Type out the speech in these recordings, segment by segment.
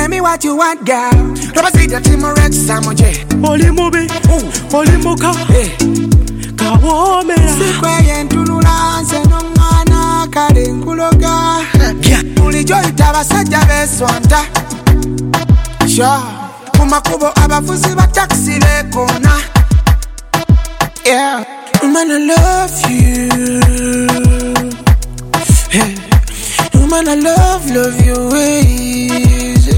Tell me what you want, girl. Don't see the Timorex Samoje. Oli mubi, oli muka, kawo mera. Sikwe yentunula nsenongana kadenguloga. Ulijoy tabasajja beswanta. Sure. Kumakubo abafuzi ba taxi lekona. Yeah. Man, I love you. Hey. Man, I love your ways.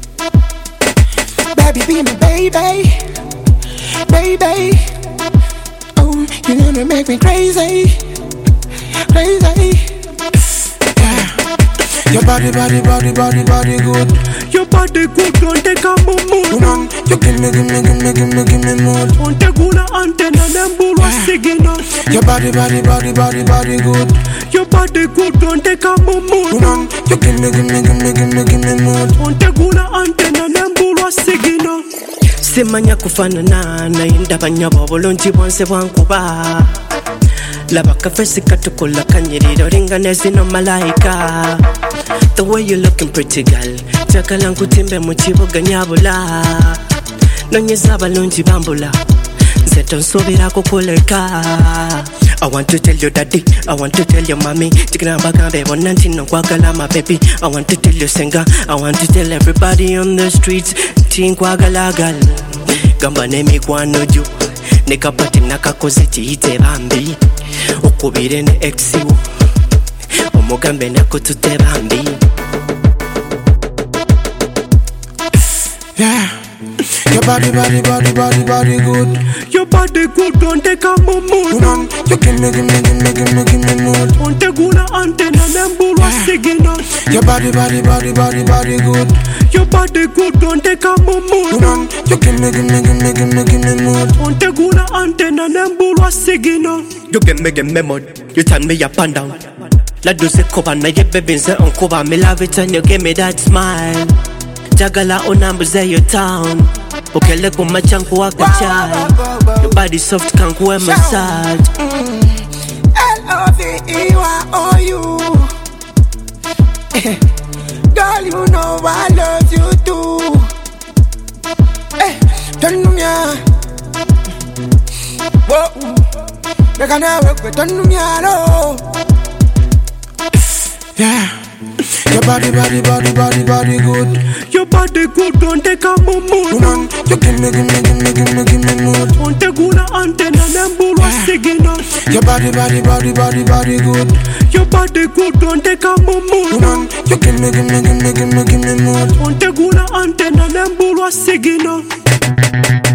Baby, be my baby. Baby. Oh, you're gonna make me crazy. Crazy. Yeah. Your body good. Your body good, don't take a mood. You give me mood. Don't take una antenna, them bulwa sigina. Your body good. Your body good, don't take a mood. You give me mood. Don't take una antenna, them bulwa sigina. Simanya kufanana na indabanya bobulungi bwonse bwankuba. Laba kafesi katukola kanyiriro ringanezi no malaika. The way you looking pretty girl. Chakala nkutimbe mu kibuga nyabula. Nonyeza abalungi bambula. Nze tonsobera kukoleka. I want to tell your daddy, I want to tell your mommy. Tikina bagambe bonna ntino kwagala my baby. I want to tell your singer, I want to tell everybody on the streets. Tinkwagala gal. Gamba nemikwano jo. Nekapati nakakoze kiyite bambi. Okubire ne exiwo. Omugambe nako tute bambi. Yeah. Your body good. Your body good, don't take a mood. You give me mood. Don't take una antenna, them bulwa sigina. Your body good. Your body good, don't take a mood. You give me mood. Don't take una antenna, them bulwa sigina. You give me mood. You turn me up and down. La do se koba na ye baby nze onkoba. Me love it when you give me that smile. Jagala onambuze your town. Okele kumachanku wakachai. Your body soft kankuwe massage. L-O-V-E-Y-O-U. Girl, you know I love you too. Tanumia. Whoa. Bekana work with Tanumia. Yeah. Your body good. Your body good, don't take a mood. You give me mood. Don't take una antenna, them bulwa sigina. Your body good. Your body good, don't take a mood. You give me mood. Don't take una antenna, them bulwa sigina.